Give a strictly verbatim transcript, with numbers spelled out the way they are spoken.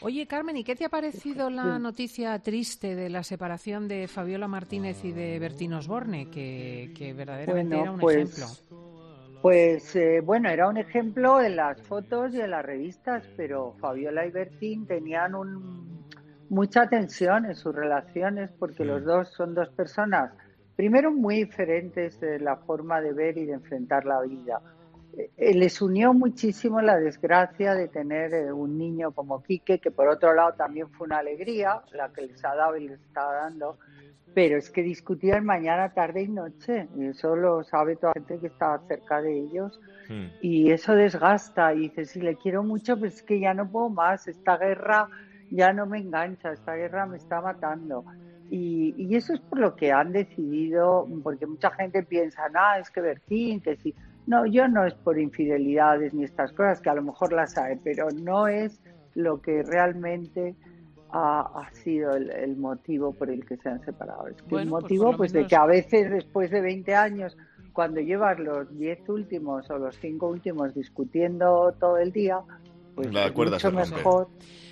Oye, Carmen, ¿y qué te ha parecido la noticia triste de la separación de Fabiola Martínez y de Bertín Osborne, que, que verdaderamente Bueno, era un ejemplo? pues, pues eh, bueno, era un ejemplo en las fotos y en las revistas, pero Fabiola y Bertín tenían un, mucha tensión en sus relaciones porque los dos son dos personas, primero muy diferentes en la forma de ver y de enfrentar la vida. Eh, les unió muchísimo la desgracia de tener eh, un niño como Quique, que por otro lado también fue una alegría, la que les ha dado y les está dando, pero es que discutían mañana, tarde y noche, y eso lo sabe toda la gente que está cerca de ellos, Mm. y eso desgasta, y dices, sí, le quiero mucho, pero es que ya no puedo más, esta guerra ya no me engancha, esta guerra me está matando. Y, y eso es por lo que han decidido, porque mucha gente piensa, ah, es que Bertín, que sí. No, yo no es por infidelidades ni estas cosas, que a lo mejor las hay, pero no es lo que realmente ha, ha sido el, el motivo por el que se han separado. Es que un Bueno, pues por motivo lo pues de que menos... a veces después de veinte años, cuando llevas los diez últimos o los cinco últimos discutiendo todo el día, pues La es cuerda se mucho rompe. mejor.